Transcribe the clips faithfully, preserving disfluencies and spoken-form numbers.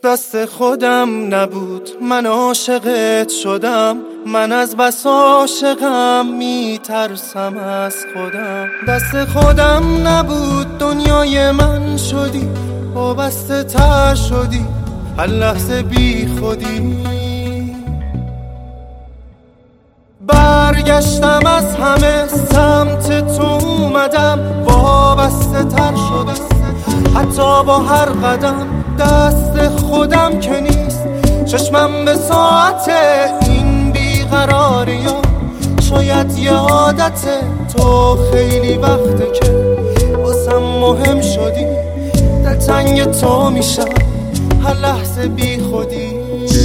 دست خودم نبود من عاشقت شدم، من از بس عاشقم میترسم از خودم. دست خودم نبود دنیای من شدی، وابسته تر شدی هر لحظه بی خودی. برگشتم از همه سمت تو اومدم، وابسته تر شدم حتی با هر قدم. دست خودم که نیست چشمم به ساعت این بیقراری ها، شاید یه عادت تو خیلی وقته که واسم مهم شدی. دلتنگ تو میشم هر لحظه بی خودی.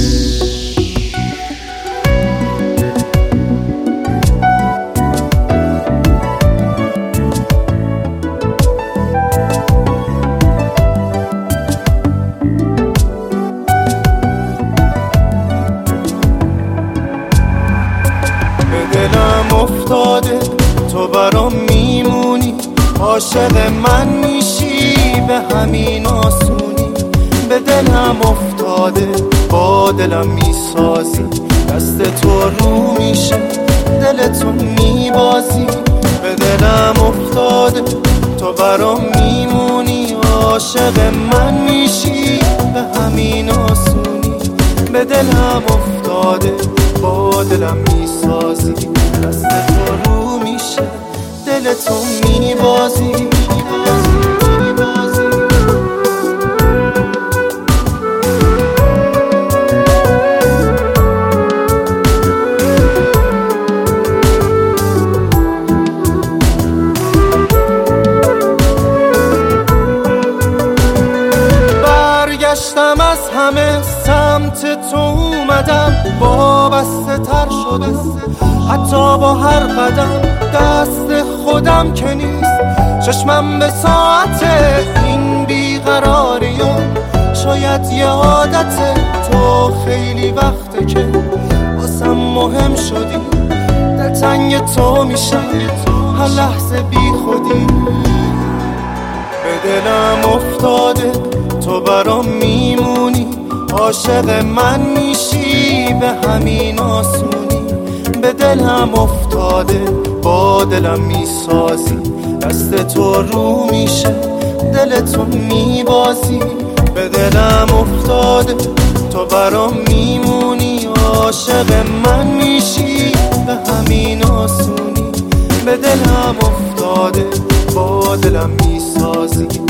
دلم افتاده تو برام میمونی، عاشق من میشی به همین آسونی. به دلم افتاده با دلم میسازی، دست تو رو میشه دل تو میبازی. به دلم افتاده تو برام میمونی، عاشق من میشی به همین آسونی. به دلم افتاده با دلم میسازی، دست تو رو میشه دل تو میبازی. برگشتم از همه سمت تو اومدم، وابسته تر شدم حتی با هر قدم. دست خودم که نیست چشمم به ساعت این بیقراری ها، شاید یه عادت تو خیلی وقته که واسم مهم شدی. دلتنگ تو میشم هر لحظه بی خودی. به دلم افتاده تو برام میمونی، عاشق من میشی به همین آسونی. به دلم افتاده با دلم میسازی، دست تو رو میشه دل تو میبازی. به دلم افتاده تو برام میمونی، عاشق من میشی به همین آسونی. به دلم افتاده با دلم میسازی،